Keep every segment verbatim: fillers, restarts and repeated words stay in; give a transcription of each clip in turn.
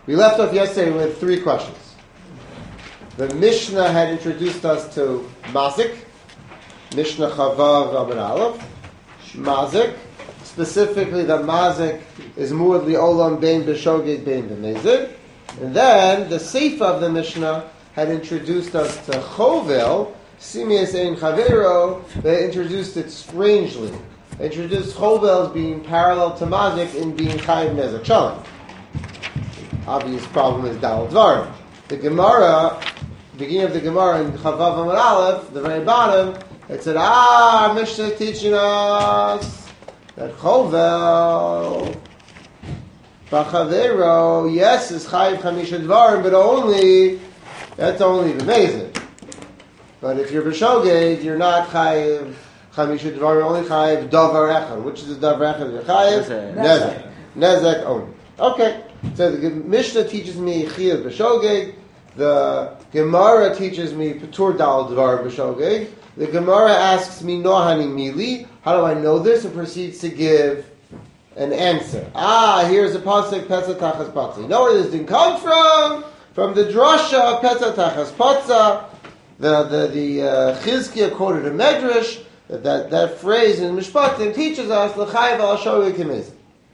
We left off yesterday with three questions. The Mishnah had introduced us to Mazik, Mishnah Chavav Amud Aleph, Mazik. Specifically, the Mazik is Muad Li'olam Bein B'Shogeg Bein B'Mezid. And then the Seifa of the Mishnah had introduced us to Chovel, Simias Ein Chavero. They introduced it strangely. They introduced Chovel as being parallel to Mazik in being Chayiv Nezek Shalom. Obvious problem is Dal Dvarim. The Gemara, beginning of the Gemara in Chavav Amud Aleph, the very bottom, it said, ah, our Mishnah is teaching us that Chovel, B'Chavero, yes, is Chayiv Chamisha Dvarim, but only, that's only the B'Mezid. But if you're B'Shogeg, you're not Chayiv Chamisha Dvarim, only Chayiv Davar Echad. Which is the Davar Echad? You're Chayiv? Nezek. Nezek only. Okay. So the Mishnah teaches me Chayiv B'Shogeg. The Gemara teaches me Patur Dal Dvar B'Shogeg. The Gemara asks me Nohani Mili. How do I know this? And proceeds to give an answer. Ah, here's a pasuk Pesach Tachas Patza. You know where this didn't come from? From the drasha of Pesach Tachas Patza. The the the uh, Chizkiah quoted a medrash that, that that phrase in Mishpatim teaches us L'chayiv al Shogeg Kimez.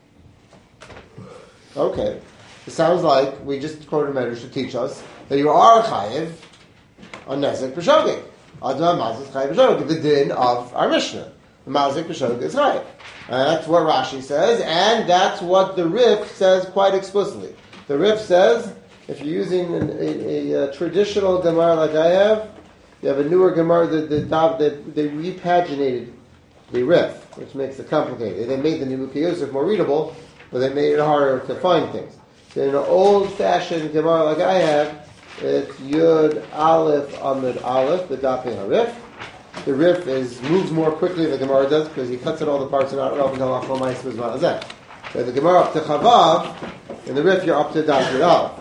Okay, it sounds like we just quoted a medrash to teach us that you are chayiv on Nezek B'Shogeg. Adon Mazik Chayiv B'Shogeg, the din of our Mishnah. The Mazik B'Shogeg is chayiv. And that's what Rashi says, and that's what the Rif says quite explicitly. The Rif says, if you're using an, a, a, a traditional Gemara like I have, you have a newer Gemara that the, the, the, they repaginated the Rif, which makes it complicated. They made the Nimukei Yosef more readable, but they made it harder to find things. So in an old-fashioned Gemara like I have, it's Yud Aleph Amud Aleph, the Dafei HaRif. The Rif is moves more quickly than the Gemara does because he cuts out all the parts that are not relevant to Halacha Ma'aseh B'Zman Hazeh. So the Gemara up to Chavav, in the Rif you're up to Dafei Aleph.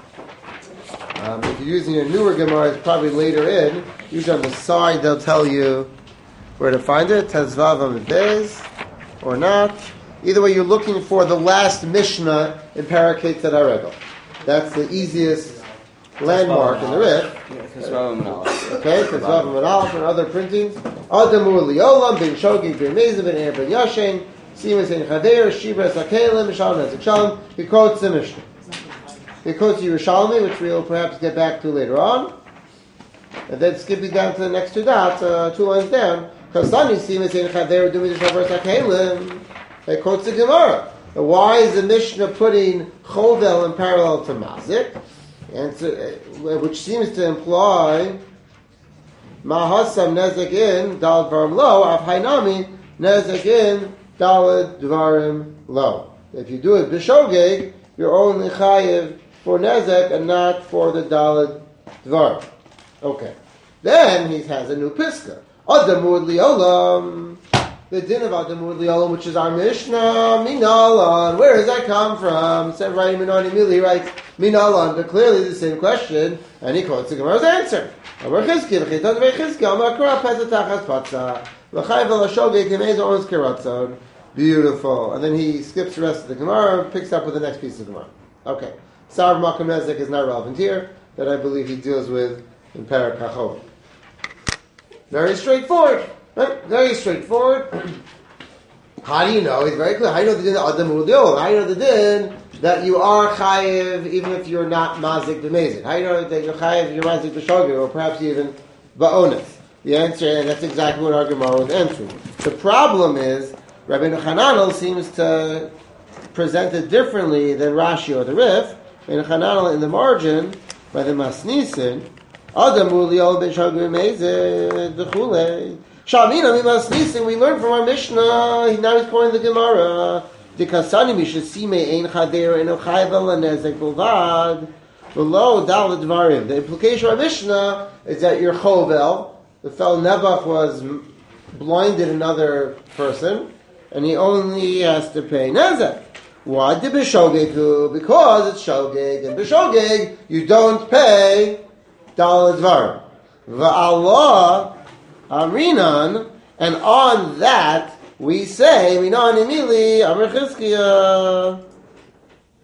Um, if you're using a newer Gemara, it's probably later in. Usually on the side they'll tell you where to find it, Tezvav Amud Beis, or not. Either way, you're looking for the last Mishnah in Parakeh Tzad That's the easiest landmark in the Rif. Okay, Tezvav Amud Aleph and other printings. Adamur Liolam, Ben Shogeg, Ben Mezid, Ben Er, Ben Yashen, Simas En Chader, Shibra Sakelim, Mishal Nezek Shalom. He quotes the Mishnah. He quotes Yerushalmi, which we'll perhaps get back to later on. And then skipping down to the next two dots, uh, two lines down. Kasani Simas En Chader, Dumi Shibra Sakelim. He quotes the Gemara. Now, why is the Mishnah putting Chovel in parallel to Mazik? And to, uh, which seems to imply Mahasam Nezek in Dal Dvarim Lo, Av Hainami Nezek in Dal Dvarim Lo. If you do it B'Shogeg, you're only chayiv for Nezek and not for the Daled Dvarim. Okay. Then he has a new piska. Adamud Liolam. The din of Adamud Liolam, which is our Mishnah, Minalan. Where does that come from? Instead of writing Minani Mili, he writes Minalan, but clearly the same question, and he quotes the Gemara's answer. Amar Chizkiah, V'chitan V'ei Chizkiah, Amar Kora Pesach Tachas Patza, L'chayiv al Shogeg Kimez Onos Keratzon. Beautiful. And then he skips the rest of the Gemara and picks up with the next piece of Gemara. Okay. Sar Makam Nezek is not relevant here, that I believe he deals with in Parak HaChov. Very straightforward. Right? Very straightforward. How do you know? It's very clear. How do you know the din of Adamur Liolam? How do you know the din that you are chayiv even if you're not mazik b'mezid? How do you know that you're chayiv, you're mazik b'shogeg, or perhaps even ba'oneth? The answer, and that's exactly what our Gemara was answering. The problem is, Rabbeinu Hananel seems to present it differently than Rashi or the Rif. Rabbeinu Hananel in the margin, by the Masnisin, Adamur Liolam b'shogeg b'mezid, d'chulei. Shamina Masnisin, we learned from our Mishnah, now he's quoting the Gemara, Dikasani Mishasime Ein Chader Eno Chayvel Nezek Bulvad Below Dal Dvarim. The implication of our Mishnah is that your Chovel, the fellow Nebuch was blinded another person, and he only has to pay Nezek. Why did B'Shogeg? Because it's Shogeg, and B'Shogeg you don't pay Dal Dvarim. V'Allah Arinan, and on that we say, Minan Emili, Amar Chizkiah.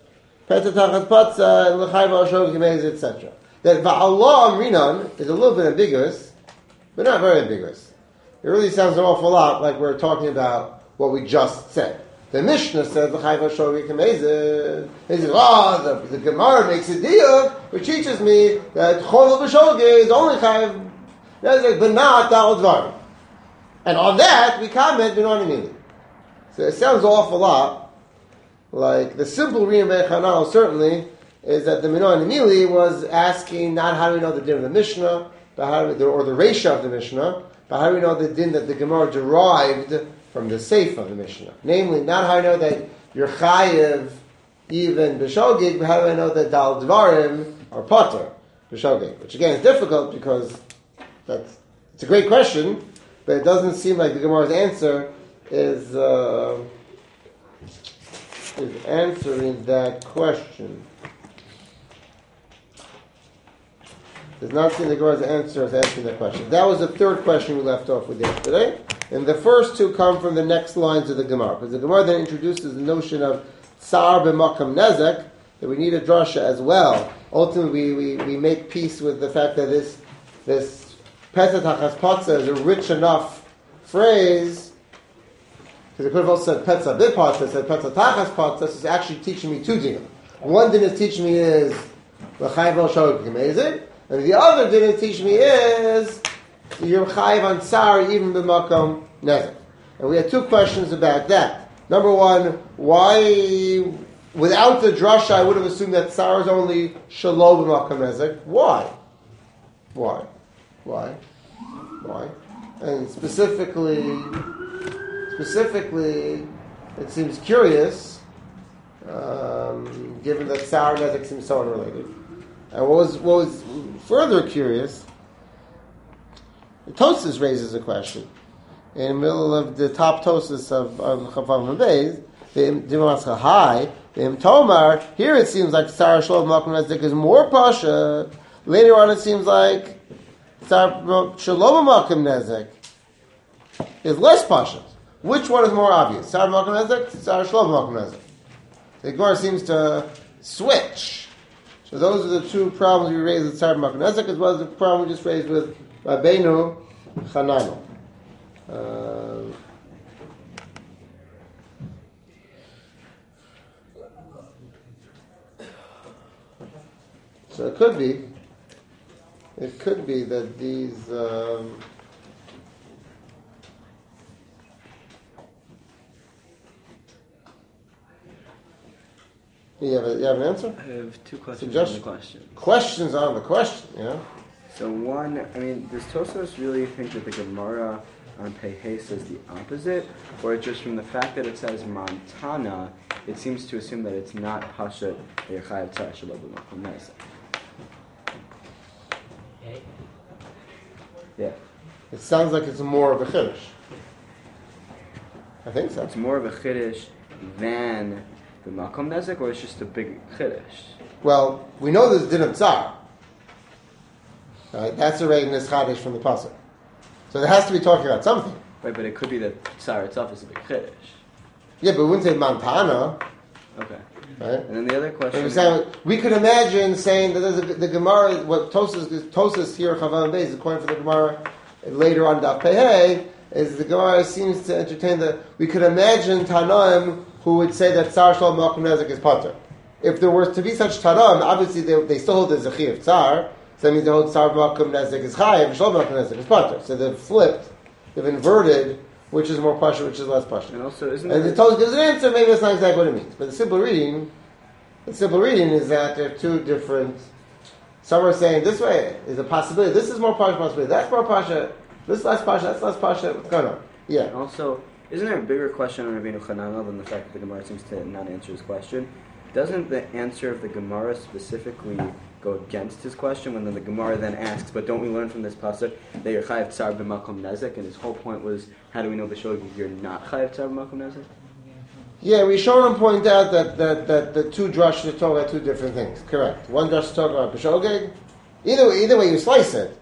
Petatachas Patza, and L'chayv al Shogeg Mezid, et cetera. That Va'allah Amrinan is a little bit ambiguous, but not very ambiguous. It really sounds an awful lot like we're talking about what we just said. The Mishnah says L'chayv al Shogeg Mezid. He says, oh, the, the Gemara makes a deal, which teaches me that Chol B'Shogeg is only Chayv, but not Dal Dvarim. And on that, we comment B'Non Emili. So it sounds an awful lot like the simple reading by Chanal certainly is that the B'Non Emili was asking not how do we know the din of the Mishnah, but how do we, or the Reisha of the Mishnah, but how do we know the din that the Gemara derived from the Seif of the Mishnah? Namely, not how do I know that you're Chayiv even B'Shogeg, but how do I know that Dal Dvarim are Potter B'Shogeg? Which again is difficult because that's it's a great question, but it doesn't seem like the Gemara's answer is uh, is answering that question. Does not seem the Gemara's answer is answering that question. That was the third question we left off with yesterday. And the first two come from the next lines of the Gemara. Because the Gemara then introduces the notion of Tsar b'makam nezek, that we need a drasha as well. Ultimately, we, we, we make peace with the fact that this this Petatachas Patza is a rich enough phrase. Because it could have also said Petza Bid Patza, said Petatachas Patza, is actually teaching me two dinim. One din is teaching me is L'chayv al Shogeg Mezid, and the other din is teaching me is you're Chayiv on Tsar even b'makam nezek. And we had two questions about that. Number one, why, without the drasha, I would have assumed that Tsar is only Shalom b'makam nezek. Why? Why? Why? Why? And specifically, specifically, it seems curious, um, given that Tsar and Nezek seem so unrelated. And what was what was further curious, Tosfos raises a question in the middle of the top Tosfos of Chafam Beis. The high, the Tomar. Here it seems like Tsar Shalom B'makam Nezek is more pasha. Later on, it seems like Tsar Shalom B'makam Nezek is less pasha. Which one is more obvious? Tsar B'makam Nezek, Tsar Shalom B'makam Nezek. The Gemara seems to switch. So those are the two problems we raised with Tsar B'makam Nezek, as well as the problem we just raised with Rabbeinu Chananel. Uh, so it could be, it could be that these. Um, You have, a, you have an answer? I have two questions Suggestion. on the question. Questions on the question, yeah? So one, I mean, does Tosfos really think that the Gemara on Pehei says the opposite? Or just from the fact that it says Montana, it seems to assume that it's not Pashat Yechayev Tzar Shalom B'makam Nezek? Yeah. It sounds like it's more of a chiddush. I think so. It's more of a chiddush than the Makom Nezek, or it's just a big chiddush? Well, we know there's din of Tsar. Right? That's already nischadish from the pasuk. So it has to be talking about something. Right, but it could be that Tsar itself is a big chiddush. Yeah, but we wouldn't say Montana. Okay. Right? And then the other question... Saying, we could imagine saying that there's a, the Gemara, what Tosfos, Tosfos here, Chavav Beis, according to the Gemara, later on Daf Pehei, is the Gemara seems to entertain that we could imagine Tanaim who would say that Tsar Shalom B'makam Nezek is Pater. If there were to be such Tanaim, obviously they, they still hold the Zechi of Tsar, so that means they hold Tsar B'makam Nezek is Chayev, and Shalom B'makam Nezek is Pater. So they've flipped, they've inverted, which is more Pasha, which is less Pasha. And also, isn't and the Tosfos gives an answer, maybe that's not exactly what it means. But the simple reading, the simple reading is that there are two different, some are saying this way is a possibility, this is more Pasha possibility, that's more Pasha, this is less Pasha, that's less Pasha, what's going on? Yeah. And also, isn't there a bigger question on Rabbeinu Chananel than the fact that the Gemara seems to not answer his question? Doesn't the answer of the Gemara specifically go against his question when the Gemara then asks, but don't we learn from this pasuk that you're chayav tsar b'makom nezek? And his whole point was, how do we know b'shogeg you're not chayav tsar b'makom nezek? Yeah, we showed him point out that, that, that the two drashas are talking about two different things. Correct. One drash is talking about b'shogeg. Either way, either way you slice it.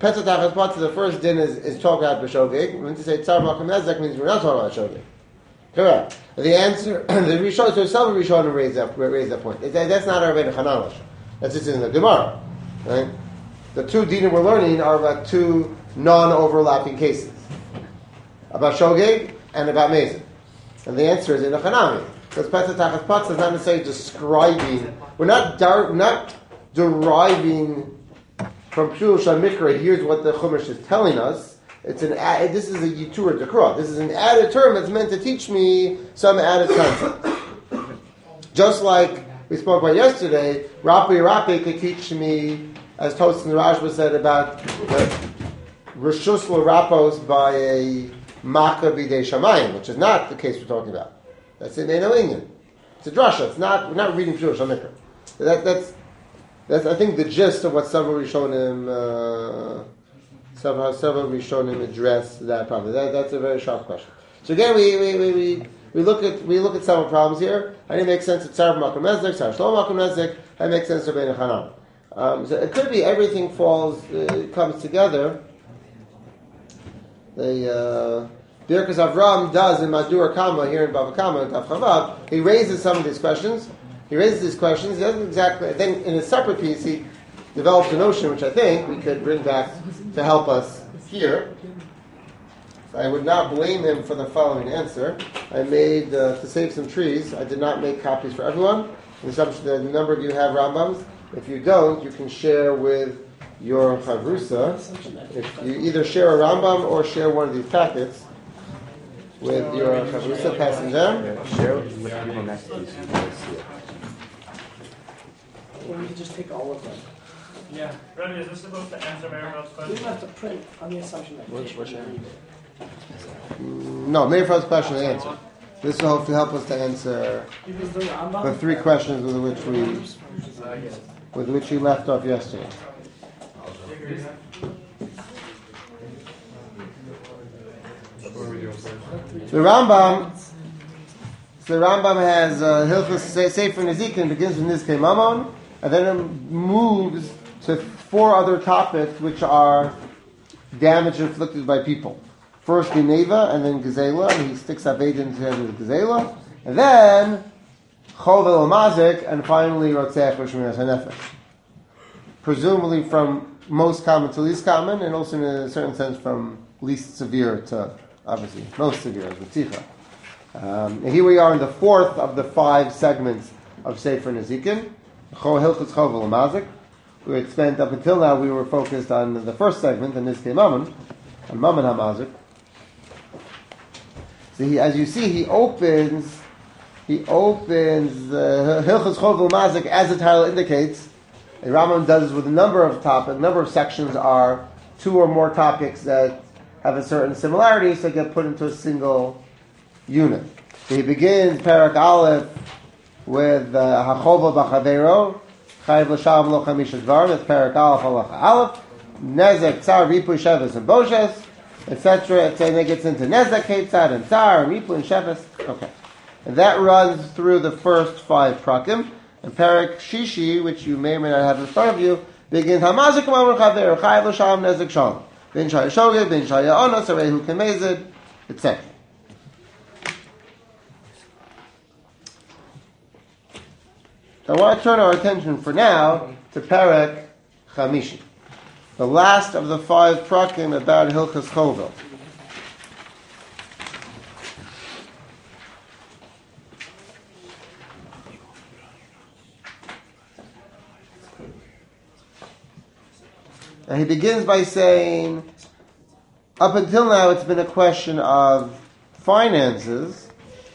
The first din is, is talking about b'shogeg. When to say tsar b'makom nezek means we're not talking about shogeg. Correct. The answer, the Rishon, so some Rishonim raise that, raise that point. That, that's not our Rabbeinu Hanan. That's just in the Gemara. Right? The two dinim we're learning are about two non-overlapping cases. About Shogeg and about Mezid. And the answer is in the Hanami. Because Petah Tachas Patz is not necessarily describing, we're not, dar, we're not deriving from Pshul Shamikra, here's what the Chumash is telling us. It's an ad, this is a Yitur Dekra. This is an added term that's meant to teach me some added concept. Just like we spoke about yesterday, Rapi Rapi could teach me, as Tosfos and Rashba said, about the Rishus L'Rapos by a Makkah B'dei Shamayim, which is not the case we're talking about. That's in Eino Inyan. It's a drasha. It's not. We're not reading Pshul Shamikra. That, that's that's I think the gist of what several Rishonim uh, several several Rishonim address that problem. That, that's a very sharp question. So again, we we, we, we, we look at we look at several problems here. How do you make sense of Tzar Makom Nezek, Tzar Shlom Makom Nezek? How do you make sense of Rabbeinu Hanan? Um, so it could be everything falls uh, comes together. The uh, Birkas Avram does in Madur Kama here in Bava Kama in Tav Chavav. He raises some of these questions. He raises these questions. He doesn't exactly. I think in a separate piece he developed a notion which I think we could bring back to help us here. So I would not blame him for the following answer. I made uh, to save some trees. I did not make copies for everyone. The assumption that a number of you have Rambams. If you don't, you can share with your chavrusa. If you either share a Rambam or share one of these packets with your chavrusa, passing them. Yeah, share it with people next to you so you can see it. Or we could just take all of them. Yeah. Rebbe, is this supposed to answer Meir's We question? don't have to print on the assumption that What's- Kish what's would your- read it. No, Meir's question is answered. This will hopefully help us to answer Because the Rambam... the three questions with which we with which we left off yesterday. The Rambam, so the Rambam has uh, Hilchos Sefer Nezikin begins with Nizkei Mamon, and then it moves to four other topics which are damage inflicted by people. First Geneva, and then Gezela, and he sticks Aved into with Gezela, and then Chovel Mazik, and finally Rotzeach Rishmiras HaNefesh. Presumably from most common to least common, and also in a certain sense from least severe to obviously most severe, as Ritzicha. Um, and here we are in the fourth of the five segments of Sefer Nezikin, Hilchos Chovel Mazik. We had spent up until now we were focused on the first segment, the Nizkei Mammon, on Mammon HaMazik. So he, as you see, he opens, he opens uh, Hilchos Chovel Mazik as the title indicates. The Rambam does this with a number of topics. A number of sections are two or more topics that have a certain similarity, so get put into a single unit. So he begins Parak Aleph with Hachova B'Chavero, Chayiv L'Shav Lo Chamisha Dvarim. That's Parak Aleph Halacha Aleph. Nezek Tzar Ripu Sheves and Boshes, et cetera. And then it gets into Nezek Ketzad and Tzar and Ripu and Sheves. Okay, and that runs through the first five prakim. And Parak Shishi, which you may or may not have in front of you, begins Hamazik Mamon Chaver, Chayiv L'Shav Nezek Shalom, Ben Shaya Shogeg, Ben Shaya Onos, Arehu Kemezid, et cetera. So I want to turn our attention for now to Parak Chamishi, the last of the five prakim about Hilchos Chovel. And he begins by saying, up until now it's been a question of finances.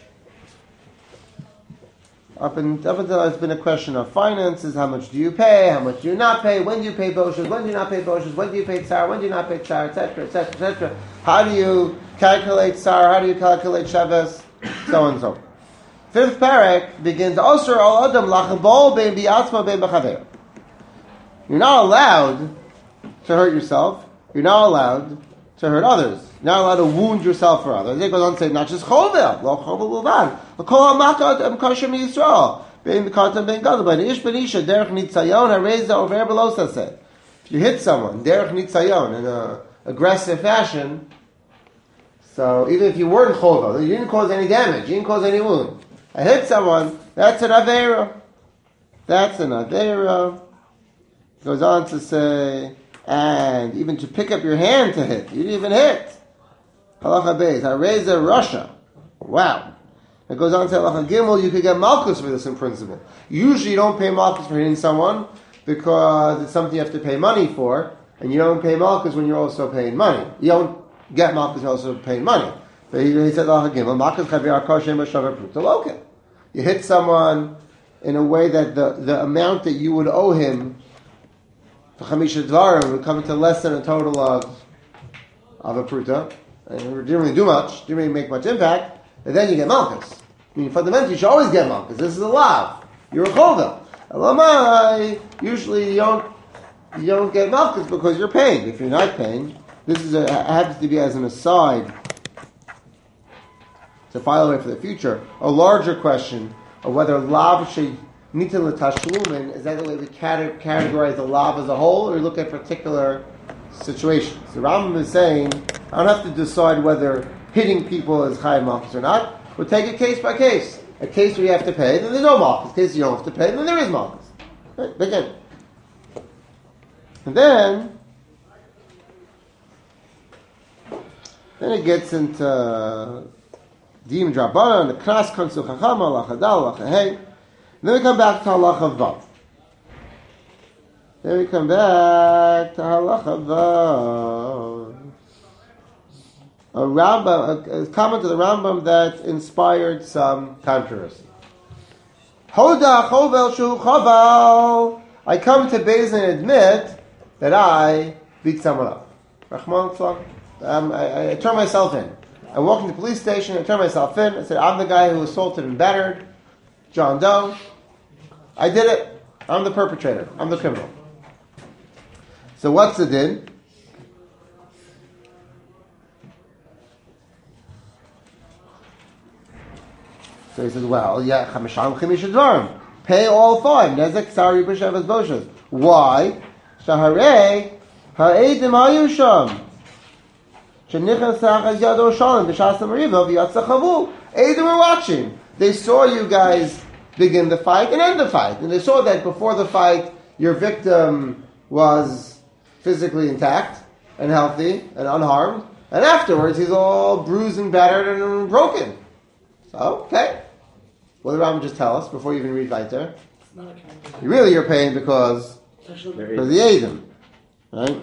Up, in, up until now it's been a question of finances. How much do you pay? How much do you not pay? When do you pay boshes? When do you not pay boshes? When do you pay tsar? When do you not pay tsar? Etc. Etc. Etc. How do you calculate tsar? How do you calculate sheves? So on and so forth. Fifth parak begins, Osir al adam lachabol bein bi'atzma bein b'chaver. You're not allowed to hurt yourself. You're not allowed to hurt others. You're not allowed to wound yourself or others. It goes on to say, not just chovel, lo chovel l'van. L'kol ha'makad em kosher mi'Yisrael. Bein b'kartam bein gadol. But ish ben isha, derech nitzayon, hareza over belosa said. If you hit someone, derech nitzayon, in an aggressive fashion, So even if you weren't chovel, you didn't cause any damage, you didn't cause any wound. I hit someone, that's an avera. That's an avera. Goes on to say, and even to pick up your hand to hit, you didn't even hit. Halacha beis, hareza Russia. Wow. It goes on to say, halacha gimel, you could get malchus for this in principle. Usually you don't pay malchus for hitting someone because it's something you have to pay money for, and you don't pay malchus when you're also paying money. You don't get malchus, you're also paying money. But he, he said, halacha gimel, malchus chavir akoshem b'shavar pruta loke. You hit someone in a way that the, the amount that you would owe him for chamisha dvarim would come to less than a total of of a pruta, and you didn't really do much, didn't really make much impact, and then you get malchus. I mean, fundamentally, you should always get malchus. This is a lav. You're a chovel. Elamai, usually you don't you don't get malchus because you're paying. If you're not paying, this is a, happens to be as an aside to file away for the future. A larger question of whether lav should nitin l'tashlumin, is that the way we categorize the lav as a whole, or we look at particular situations? The Rambam is saying, I don't have to decide whether hitting people is chayav malchus or not. We'll take it case by case. A case where you have to pay, then there's no malchus. A case you don't have to pay, then there is malchus. Right? Begin. And then, then it gets into Dim Drabana and the Knas Konsu Chachama, Lachadal, Lachahei. Then we come back to Halacha Vav. Then we come back to Halacha Vav. A Rambam, a, a comment to the Rambam that inspired some controversy. Hoda chovel shu chovel. I come to Beis and admit that I beat someone up. Rahman Tzlach. Um, I, I turn myself in. I walk in the police station, I turn myself in, I said, I'm the guy who assaulted and battered John Doe. I did it. I'm the perpetrator. I'm the criminal. So what's the din? So he says, well, yeah, chamisham chimish dvarim. Pay all five. Nezek sari b'shavas boshas. Why? Shaharei ha'edim hayusham. Shenichas sachas yado shalom b'shas ha'mariva v'yatzachavu. Edim were watching. They saw you guys begin the fight and end the fight. And they saw that before the fight, your victim was physically intact and healthy and unharmed. And afterwards, he's all bruised and battered and broken. So, okay. What did Rambam just tell us before you even read weiter? It's not a kind You really, you're paying because of for the Eidim. Right?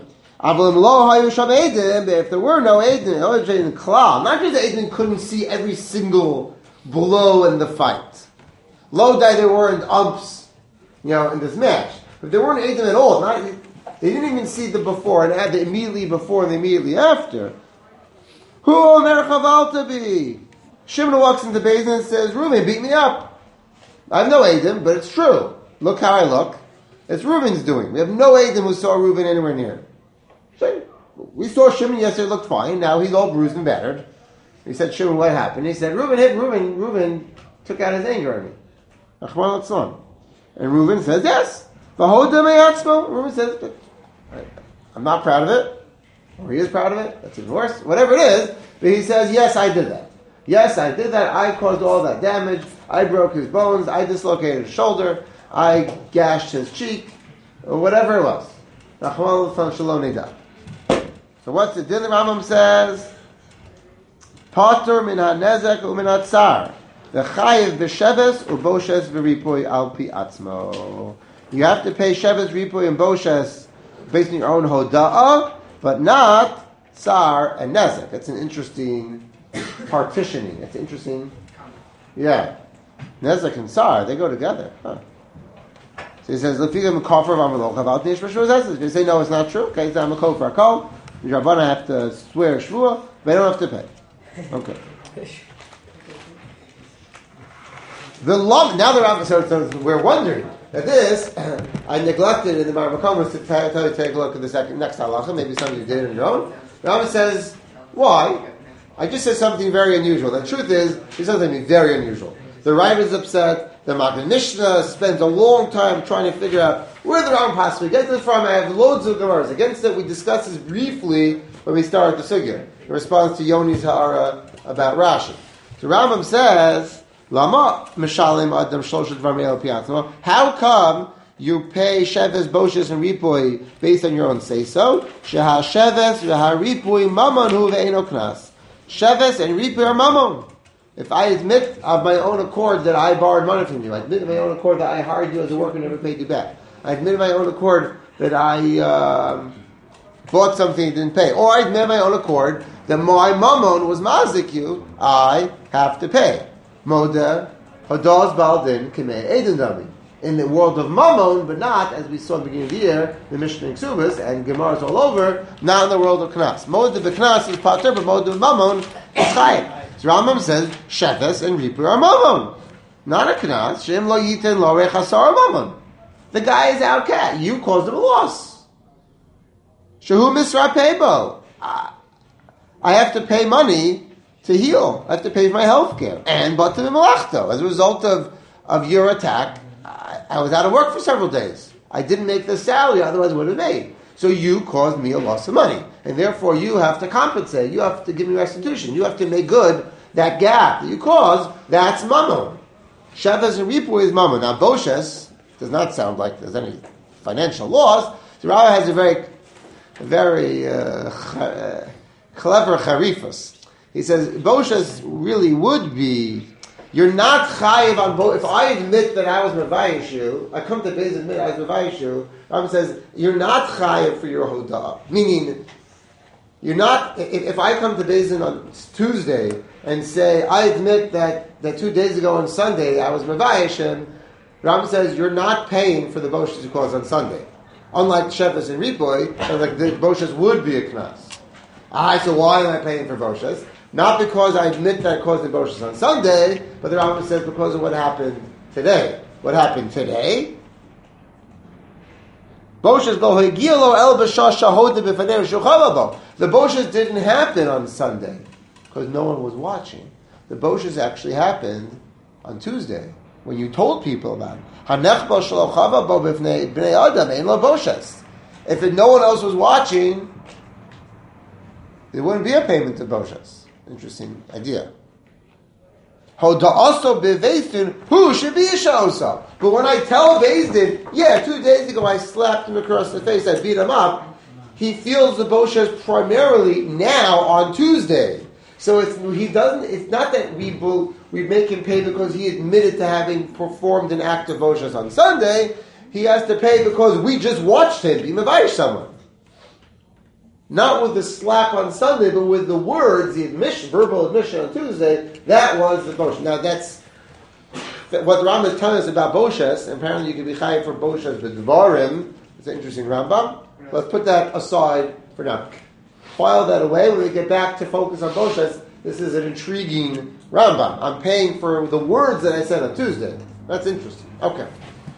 But if there were no Eidim, not just the Eidim couldn't see every single blow in the fight. Lo dai there weren't umps, you know, in this match. If there weren't Eidim at all, not, they didn't even see the before and add the immediately before and the immediately after. Who Omer Chavaltabi? Shimon walks into the basin and says, Reuben beat me up. I have no Eidim, but it's true. Look how I look. It's Reuben's doing. We have no Eidim who saw Reuben anywhere near. So, we saw Shimon yesterday, looked fine. Now he's all bruised and battered. He said, Shimon, what happened? He said, Reuben hit Reuben. Reuben took out his anger on me. And Reuben says, yes. Reuben says, I'm not proud of it. Or he is proud of it. That's even worse. Whatever it is. But he says, yes, I did that. Yes, I did that. I caused all that damage. I broke his bones. I dislocated his shoulder. I gashed his cheek. Or whatever it was. So what's the din? The Rambam says, Pater min ha-nezek u'min ha-tzar. V'chayiv b'sheves u'boshes v'ripoy al pi atzmo. You have to pay sheves, ripoy, and boshes based on your own hoda'ah, but not tsar and nezek. That's an interesting partitioning. It's interesting. Yeah. Nezek and tsar, they go together. Huh. So he says, If you say, no, it's not true, okay, so I'm a kol for a kol. The Rabbana have to swear shvua, but they don't have to pay. Okay. The love, now the Rabbah, so, so we're wondering that this, I neglected in the Marmakomas to tell you to take a look at the second, next halacha, maybe some of you did it on your own. The Rabbah says, why? I just said something very unusual. The truth is, he said something very unusual. The Rav is upset The Magen Mishnah spends a long time trying to figure out where the Rambam possibly gets this from. I have loads of Gemaras against it. We discussed this briefly when we started the sugya in response to Yoni's ha'ara about Rashi. So Rambam says, Lama mishalim adam shloshet dvar me'el piatno. How come you pay sheves, boshes, and ripui based on your own say-so? Sheha sheves v'ha ripui mamon hu ve'eno knas. Sheves and ripui are mamon. If I admit of my own accord that I borrowed money from you, I admit of my own accord that I hired you as a worker and never paid you back, I admit of my own accord that I uh, bought something and didn't pay, or I admit of my own accord that my mammon was mazik you, I have to pay. Moda, Hodaz Baldin, Kimei Eden Dami. In the world of mammon, but not, as we saw at the beginning of the year, the Mishnah in Ksubas and Gemaras all over, not in the world of Knas. Moda B'Knas is Pater, but Moda Mammon is Chayim. So Rambam says, Sheves and Ripur are Mammon. Not a Knas, Shem Lo Yiten Lo Rechasar Mammon. The guy is outcast. You caused him a loss. Shehu Misra Pebo. I have to pay money to heal. I have to pay for my health care. And but to the Malachto. As a result of, of your attack, I, I was out of work for several days. I didn't make the salary, otherwise I would have made. So you caused me a loss of money. And therefore you have to compensate. You have to give me restitution. You have to make good that gap that you caused. That's mammon. Sheves and Ripu is mammon. Now Boshes does not sound like there's any financial loss. So Rava has a very, a very uh, ch- clever charifus. He says Boshes really would be. You're not chayiv on both. If I admit that I was mevayish you, I come to Beis and admit I was mevayish you. Rambam says you're not chayiv for your hodah. Meaning, you're not. If, if I come to Beis on Tuesday and say I admit that, that two days ago on Sunday I was mevayish him, Rambam says you're not paying for the boshes you caused on Sunday. Unlike Sheves and Ripoy, like the boshes would be a knas. Ah, so why am I paying for boshes? Not because I admit that I caused the boshes on Sunday, but the Rambam says because of what happened today. What happened today? Boshes lo hegilo el b'shah shahoda b'fanei shuchavabo. The boshes didn't happen on Sunday because no one was watching. The boshes actually happened on Tuesday when you told people about it. Hanechba shelo chavabo b'fnei bnei adam ein lo boshes. If no one else was watching, there wouldn't be a payment to boshes. Interesting idea. Hoda also bevezdin, who should be isha also. But when I tell Bezdin, yeah, two days ago I slapped him across the face, I beat him up, he feels the boshes primarily now on Tuesday. So it's, he doesn't. It's not that we we make him pay because he admitted to having performed an act of boshes on Sunday. He has to pay because we just watched him be mevayish someone. Not with the slap on Sunday, but with the words, the admission, verbal admission on Tuesday. That was the boshes. Now that's what the Rambam is telling us about boshes. Apparently, you can be chayiv for boshes with dvarim. It's an interesting Rambam. Let's put that aside for now. File that away. When we get back to focus on boshes, this is an intriguing Rambam. I'm paying for the words that I said on Tuesday. That's interesting. Okay.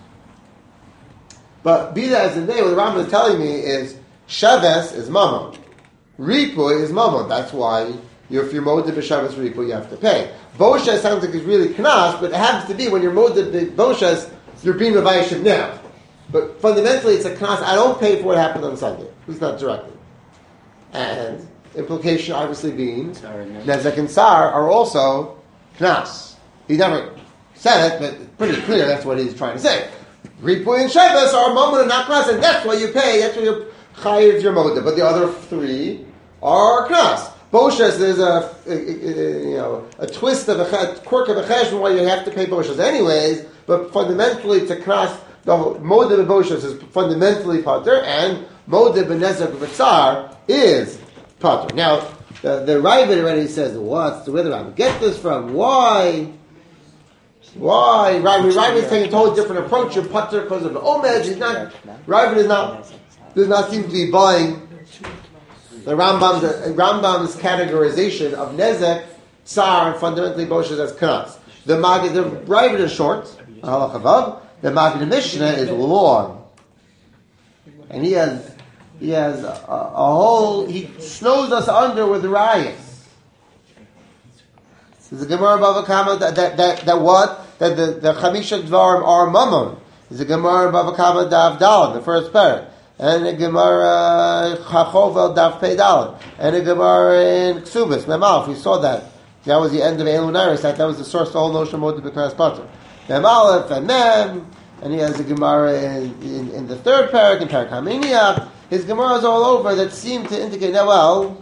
But be that as in day, what the Rambam is telling me is Sheves is mammon. Ripu is mammon. That's why you're, if you're moded b'Sheves Ripu, you have to pay. Boshes sounds like it's really knas, but it happens to be when you're moded b'Boshes, you're being mevayishiv now. But fundamentally, it's a knas. I don't pay for what happened on Sunday. At least not directly. And implication obviously being Nezek and Sar are also knas. He never said it, but pretty clear that's what he's trying to say. Ripu and Sheves are mammon and not knas, and that's why you pay. That's why you're chayiv your moda. But the other three are knas. Boshes, there's a, a, a you know a twist of a, a quirk of a cheshbon why you have to pay boshes anyways. But fundamentally, it's a knas. The moda of boshes is fundamentally pater, and moda b'nezek v'tzar is pater. Now, the, the Ravid already says, what's the whether I get this from? Why? Why? Ravid Ravid is taking a totally different approach in pater because of the omed. He's not. Ravid is not. Does not seem to be buying the Rambam's, the Rambam's categorization of nezek, tsar, and fundamentally boshes as knas. The Maggid, the Ravid is short, halachavav. The Maggid Mishnah is long, and he has he has a, a whole. He snows us under with rayas. There's a Gemara Bava Kama that that that, that what that the, the Chamisha Dvarim are Mammon. There's a Gemara in Bava Kama Dav Dalet, the first parak. And a Gemara Chachovel Dav Pei Dalet. And a Gemara in Ksubis, Memalef. We saw that. That was the end of Elul Nairis. That, that was the source of the whole notion of Moed B'Knas Pater. Memalef and Mem. And he has a Gemara in, in, in the third parak, in Parak HaMiniach. His Gemaras all over that seem to indicate that, well,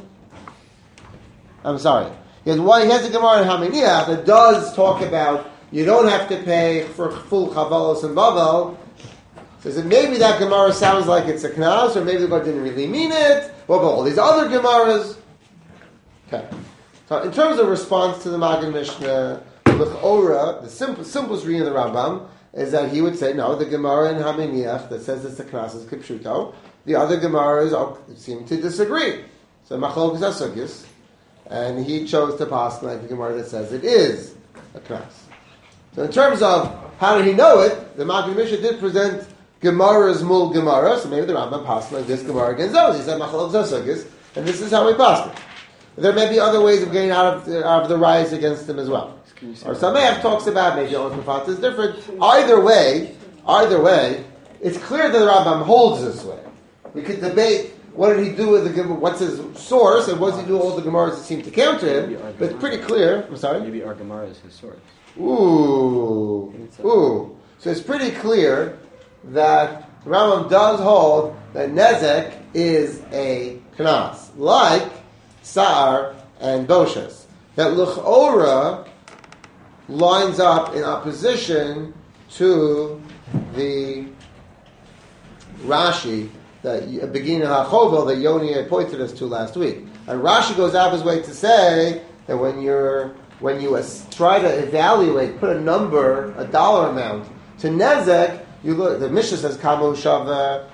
I'm sorry. He has, one, he has a Gemara in HaMiniach that does talk about you don't have to pay for full Chavalos and Bavel. So that maybe that Gemara sounds like it's a Knas, or maybe the Gemara didn't really mean it. What about all these other Gemaras? Okay. So in terms of response to the Magen Mishnah, L'chora, the simple, simplest reading of the Rambam, is that he would say, no, the Gemara in HaMiniach that says it's a Knas is Kipshuto. The other Gemaras are, seem to disagree. So Machlokes Asugis, and he chose to pass like the Gemara that says it is a Knas. So in terms of how did he know it, the Magen Mishnah did present Gemara's mul Gemara, so maybe the Rambam passed like this Gemara against those. He said Machlokes Asugis, and this is how we passed it. There may be other ways of getting out of the, out of the rise against them as well. Or Sameach talks about maybe Olam Kafat is different. Either way, either way, it's clear that the Rambam holds this way. We could debate what did he do with the Gemara, what's his source, and what does he do with all the Gemaras that seem to counter him. But it's pretty clear. I'm sorry? Maybe our Gemara is his source. Ooh. Ooh. So it's pretty clear that the Rambam does hold that Nezek is a Knas, like Sa'ar and Boshes. That L'chora lines up in opposition to the Rashi, the beginning of HaChovel that Yoni had pointed us to last week. And Rashi goes out of his way to say that when you're when you as, try to evaluate, put a number, a dollar amount to Nezek, you look. The Mishnah says Kamo Shava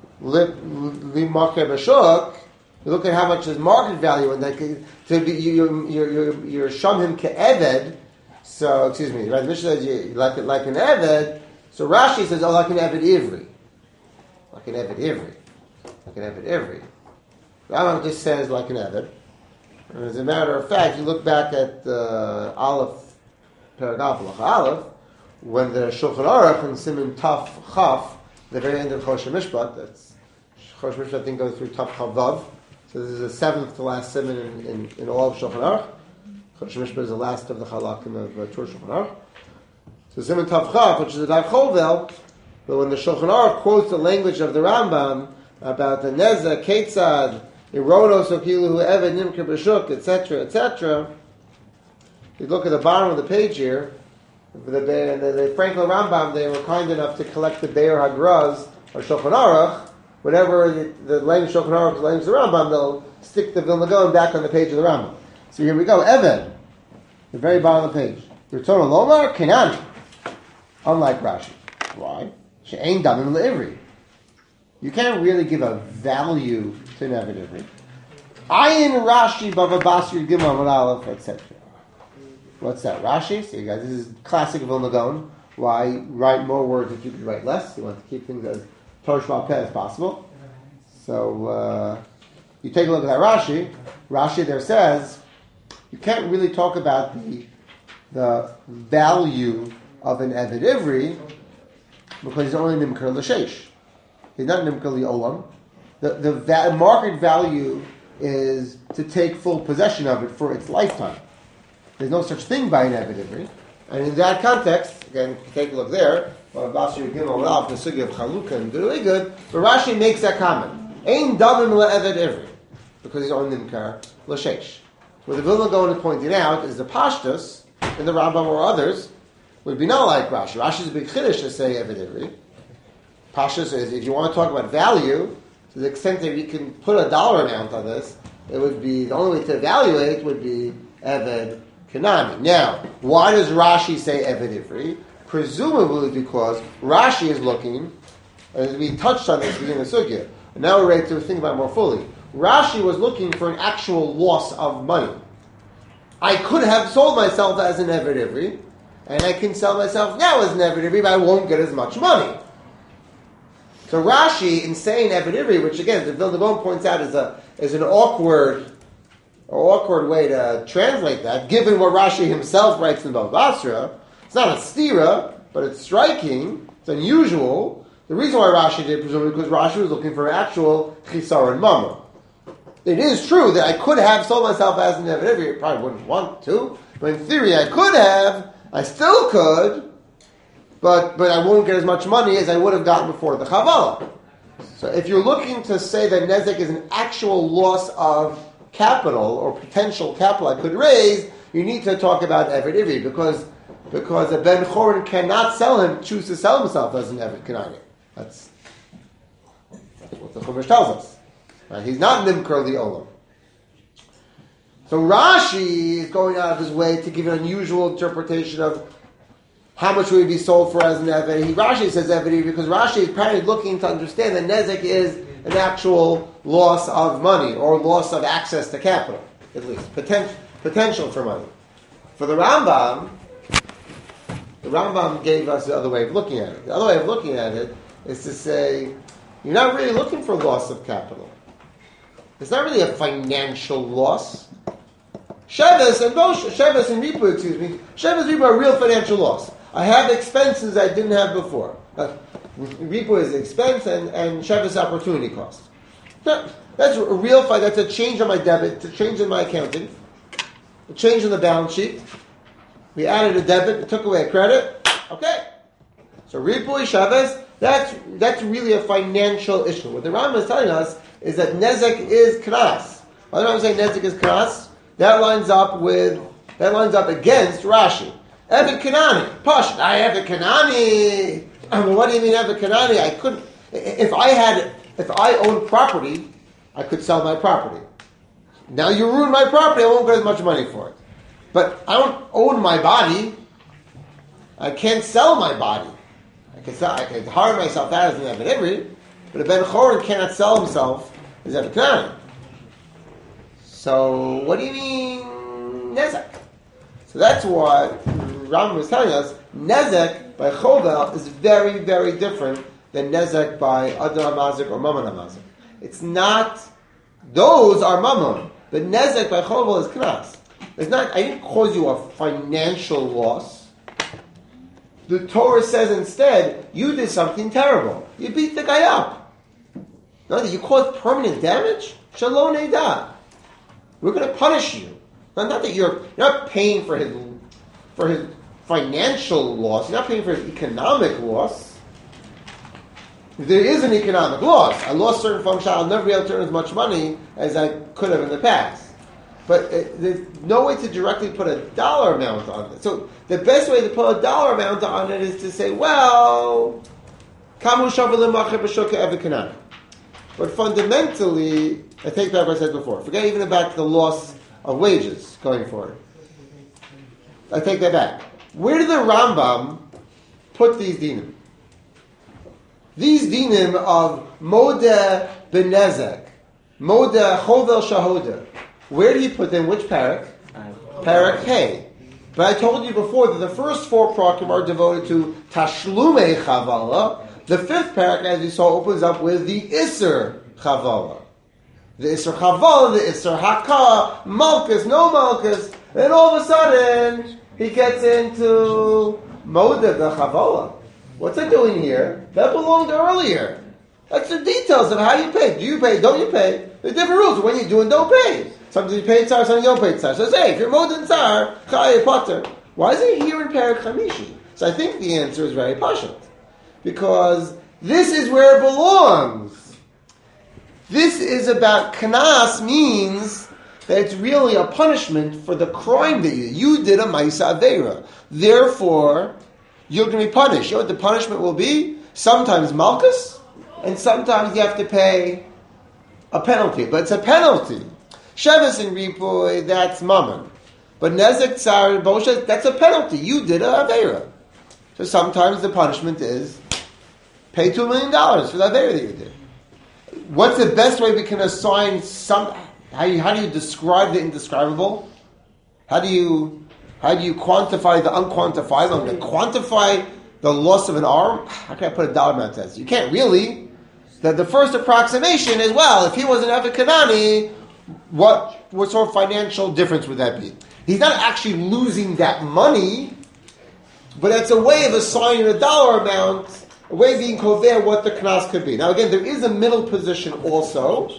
Limakeh B'Shuk. You look at how much is market value, and that to be you you're you're you're Shamhim Ke'eved. So excuse me, right? The Mishnah says you, like like an Eved. So Rashi says, oh, like an Eved Ivri, like an Eved Ivri. Like an Eved Ivri. Rambam just says like an Eved. And as a matter of fact, you look back at uh, Aleph, Paragaf Aleph, when the Shulchan Aruch and Siman Taf Chaf, the very end of Choshen Mishpat, that's Choshen Mishpat I think goes through Taf Chavav. So this is the seventh to last Siman in, in, in all of Shulchan Aruch. Choshen Mishpat is the last of the Chalakim of uh, Tur Shulchan Aruch. So Siman Taf Chaf, which is the Dav Chovel, but when the Shulchan Aruch quotes the language of the Rambam about the Nezek, Ketzad, Ironos Okilu Eved Nimker B'Shuk, et cetera, et cetera. You look at the bottom of the page here. The, the, the, the Franklin Rambam, they were kind enough to collect the Be'er Hagraz or Shulchan Aruch. Whatever the, the language Shulchan Aruch, the language of the Rambam, they'll stick the Vilna Gaon back on the page of the Rambam. So here we go. Eved, the very bottom of the page. Yertzon Lomar Kenan. Unlike Rashi. Why? She'ein damim le'ivri. You can't really give a value to an Eved Ivri. Ayin Rashi Bava Basri Gimel Amud Aleph, et cetera. What's that? Rashi? See, guys, this is classic Vilna Gaon. Why write more words if you could write less? You want to keep things as Torah Peh as possible. So uh, you take a look at that Rashi. Rashi there says you can't really talk about the the value of an Eved Ivri because he's only Nimker L'Sheish. He's not Nimker L'Olam. The the va- market value is to take full possession of it for its lifetime. There's no such thing by an Eved Ivri. And in that context, again, take a look there, Basri Gimel Rav, the Sugi of Chalukah and really good, but Rashi makes that comment. Ein damim le'Eved Ivri. Because he's on Nimkar L'Sheish. What the Vilna Gaon is pointing out is the Pashtus, in the Rambam or others, would be not like Rashi. Rashi is a big chiddush to say Eved Ivri. Pashtus is, if you want to talk about value, to the extent that you can put a dollar amount on this, it would be, the only way to evaluate would be Eved Kanani. Now, why does Rashi say Eved Ivri? Presumably because Rashi is looking, as we touched on this beginning of the Sugya, and now we're ready to think about it more fully. Rashi was looking for an actual loss of money. I could have sold myself as an Eved Ivri, and I can sell myself now as an Eved Ivri, but I won't get as much money. So Rashi, in saying Eved Ivri, which again, the Vilna Gaon points out is a is an awkward or awkward way to translate that, given what Rashi himself writes in Bava Basra, It's not a stira, but it's striking. It's unusual. The reason why Rashi did, presumably, because Rashi was looking for actual chisar and mama. It is true that I could have sold myself as an Eved Ivri. I probably wouldn't want to, but in theory I could have. I still could, but but I won't get as much money as I would have gotten before the Chavala. So if you're looking to say that Nezek is an actual loss of capital or potential capital I could raise, you need to talk about Eved Ivri because because a Ben Chorin cannot sell him, choose to sell himself as an Eved Kanani. That's, that's what the Chumash tells us. Right? He's not Nimker the Olam. So Rashi is going out of his way to give an unusual interpretation of how much would he be sold for as an Eved. He Rashi says Eved because Rashi is apparently looking to understand that Nezek is an actual loss of money or loss of access to capital, at least potential potential for money. For the Rambam, the Rambam gave us the other way of looking at it. The other way of looking at it is to say you're not really looking for loss of capital. It's not really a financial loss. Sheves and Bosh, Sheves and Ripu, excuse me, Sheves and Ripu are real financial loss. I have expenses I didn't have before. Uh, Ripu is expense and, and Sheves opportunity cost. That, that's a real fight. That's a change on my debit, it's a change in my accounting, a change in the balance sheet. We added a debit, we took away a credit. Okay. So Ripu, Sheves, that's that's really a financial issue. What the Rambam is telling us is that Nezek is Knas. Why do I say Nezek is Knas? That lines up with that lines up against Rashi. Eved Kanani. Posh, I have a Kanani. I mean, what do you mean Eved Kanani? I couldn't if I had if I owned property, I could sell my property. Now you ruined my property, I won't get as much money for it. But I don't own my body. I can't sell my body. I can sell, I can hire myself out as an Eved Ivri, but a Ben Chorin cannot sell himself as Eved Kanani. So, what do you mean Nezek? So that's what Rambam was telling us. Nezek by Chovel is very, very different than Nezek by Adar HaMazik or Mammon HaMazik. It's not, those are Mammon, but Nezek by Chovel is Knas. It's not, I didn't cause you a financial loss. The Torah says instead, you did something terrible. You beat the guy up. Not that you caused permanent damage. Shalom Eidah. We're going to punish you. Now, not that you're, you're not paying for his for his financial loss. You're not paying for his economic loss. There is an economic loss. I lost certain function. I'll never be able to earn as much money as I could have in the past. But uh, there's no way to directly put a dollar amount on it. So the best way to put a dollar amount on it is to say, well, kamu shavalim macher b'shoka eved kanani. But fundamentally, I take back what I said before. Forget even about the loss of wages going forward. I take that back. Where did the Rambam put these dinim? These dinim of Modeh Benezek, Modeh Chovel Shahoda, where did he put them? Which parak? Parak Hey. But I told you before that the first four parakim are devoted to Tashlume Chavala. The fifth parak, as you saw, opens up with the Isser Chavala. The Isser Chavala, the Isser Haka, Malkus, no Malkus. Then all of a sudden, he gets into Modeh the Chavala. What's it doing here? That belonged earlier. That's the details of how you pay. Do you pay? Don't you pay? There's different rules. When you do and don't pay. Sometimes you pay tzar, sometimes you don't pay tzar. So say, if you're modin tzar, chayi potter. Why is it here in Parak Chamishi? So I think the answer is very pashut. Because this is where it belongs. This is about, knas means that it's really a punishment for the crime that you did. You did a ma'isa aveira. Therefore, you're going to be punished. You know what the punishment will be? Sometimes malchus, and sometimes you have to pay a penalty. But it's a penalty. Sheves and Ripoy, that's mammon. But Nezek, Tsar, and Boshet, that's a penalty. You did a Aveira. So sometimes the punishment is pay two million dollars for the Aveira that you did. What's the best way we can assign some... How do you, how do you describe the indescribable? How do you how do you quantify the unquantifiable? To quantify the loss of an arm? How can I put a dollar amount to this? You can't really. The, the first approximation is, well, if he was an Eved Kanani, what, what sort of financial difference would that be? He's not actually losing that money, but it's a way of assigning a dollar amount, a way of being koveh what the knas could be. Now again, there is a middle position also.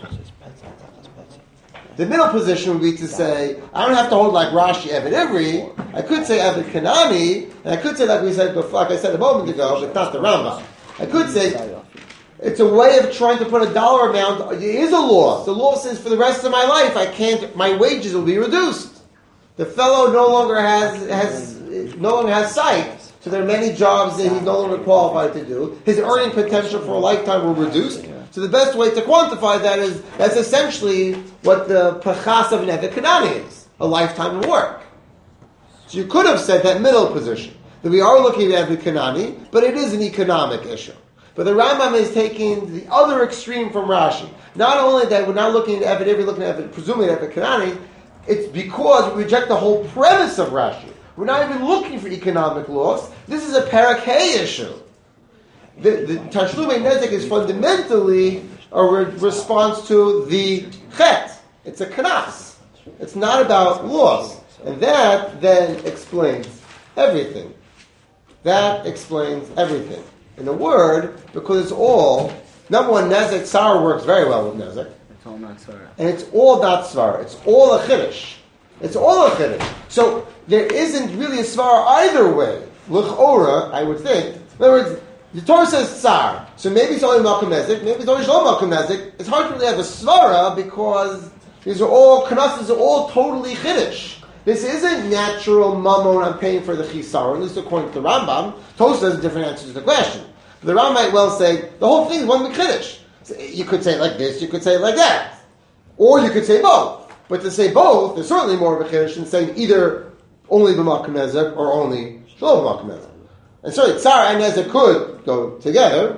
The middle position would be to say, I don't have to hold like Rashi, Eved Ivri. I could say Eved Kanani, and I could say like we said before, like I said a moment ago, but not the Rambam. I could say it's a way of trying to put a dollar amount. It is a law. The law says for the rest of my life, I can't. My wages will be reduced. The fellow no longer has has no longer has sight. So there are many jobs that he's no longer qualified to do. His earning potential for a lifetime will reduce. So the best way to quantify that is, that's essentially what the pachas of Neved Kanani is, a lifetime of work. So you could have said that middle position, that we are looking at Neved Kanani, but it is an economic issue. But the Rambam is taking the other extreme from Rashi. Not only that we're not looking at Eved Ivri, looking at Eved, presuming Neved Kanani, it's because we reject the whole premise of Rashi. We're not even looking for economic loss. This is a Parak Hay issue. The, the Tashlumei Nezek is fundamentally a re- response to the Chet. It's a Knas. It's not about loss. And that then explains everything. That explains everything. In a word, because it's all, number one, Nezek, Sarah works very well with Nezek. It's all not Sarah. And it's all not Svara. It's all a Chiddush. It's all a Chiddush. So there isn't really a Svara either way. L'chora, I would think. In other words, the Torah says Tsar, so maybe it's only Malkum Nezek, maybe it's only Shalom Malkum Nezek. It's hard to really have a Svara because these are all, Knasses are all totally Chiddush. This isn't natural mammon I'm paying for the Chisar, at least according to the Rambam. Tosha has a different answer to the question. But the Rambam might well say, the whole thing is one big Chiddush. So you could say it like this, you could say it like that. Or you could say both. But to say both, there's certainly more of a Chiddush than saying either only B'Malkum Nezek or only Shalom Malkum Nezek. And so Tsar and Nezek could go together.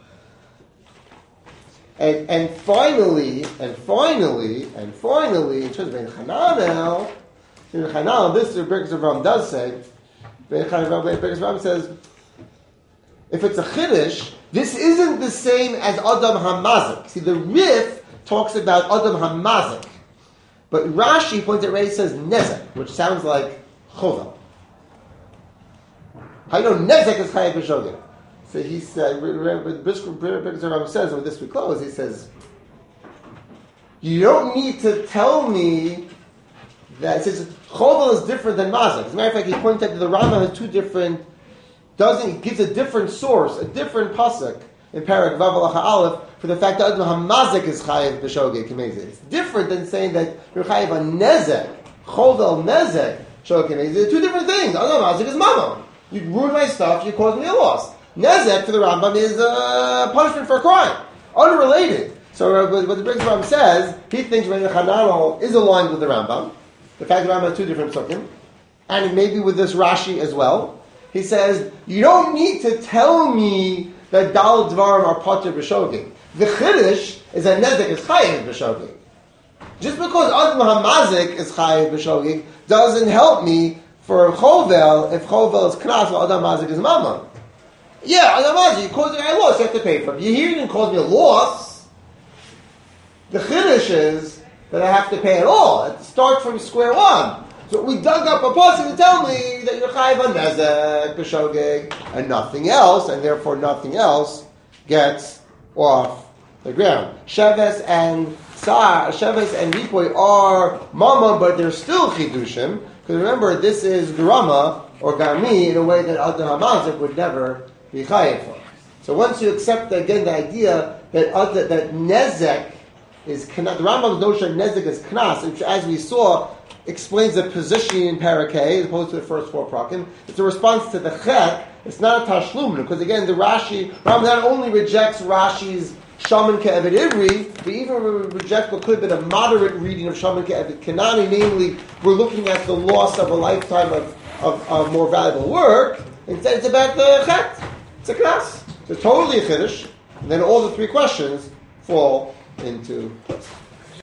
And and finally, and finally, and finally, in terms of Ben Hananel, in Hananel, this the Birkas Avraham does say, Ben Hananel, Birkas Avraham says, if it's a Chiddush, this isn't the same as Adam HaMazik. See, the Rif talks about Adam HaMazik. But Rashi points at Ray says Nezek, which sounds like Chovel. How you know Nezek is Chayav B'Shogeg? So he said, Birkas says, with this we close, he says, you don't need to tell me that, it says, Chovel is different than Mazik. As a matter of fact, he pointed out that the Rambam has two different, doesn't, gives a different source, a different pasuk in Parak Vav Halacha Aleph for the fact that Adam HaMazik is Chayav B'Shogeg K'mezeh. It's different than saying that you're Chayav on Nezek, Chovel Nezek, Shogeg K'mezeh. They're two different things. Adam HaMazik is Mammon. You ruined my stuff, you caused me a loss. Nezek, for the Rambam, is a punishment for a crime. Unrelated. So uh, what the Birkas Rambam says, he thinks Rabbi Hananel is aligned with the Rambam. The fact that Rambam has two different psukim. And maybe with this Rashi as well. He says, you don't need to tell me that Dal Dvarim are Pater B'Shogeg. The Chiddush is that Nezek is Chayav B'Shogeg. Just because Adam HaMazik is Chayav B'Shogeg doesn't help me for Chovel, if Chovel is Knas, well, Adam Mazik is Mammon. Yeah, Adam Mazik, you caused me a loss, you have to pay for it. You hear you didn't cause me a loss. The Chiddush is that I have to pay it all. I have to start from square one. So we dug up a pasuk to tell me that you're Chayav on Nezek, B'Shogeg, and nothing else, and therefore nothing else gets off the ground. Sheves and Sar, Sheves and Ripoy are Mammon, but they're still Chidushim. Because remember, this is Grama or Garmi in a way that Adam HaMazik would never be Chayav for. So once you accept again the idea that uh, that Nezek is Knas, the Rambam's notion of Nezek is Knas, which as we saw explains the positioning in Parakeh as opposed to the first four prakim. It's a response to the Chet. It's not a Tashlum, because again the Rashi Rambam not only rejects Rashi's Shaman Ke'evet Ivri, but even reject what could have been a moderate reading of Shaman Ke'evet Kanani, namely, we're looking at the loss of a lifetime of, of, of more valuable work. Instead, it's about the Chet. It's a Knas. It's totally a Chiddush. And then all the three questions fall into place.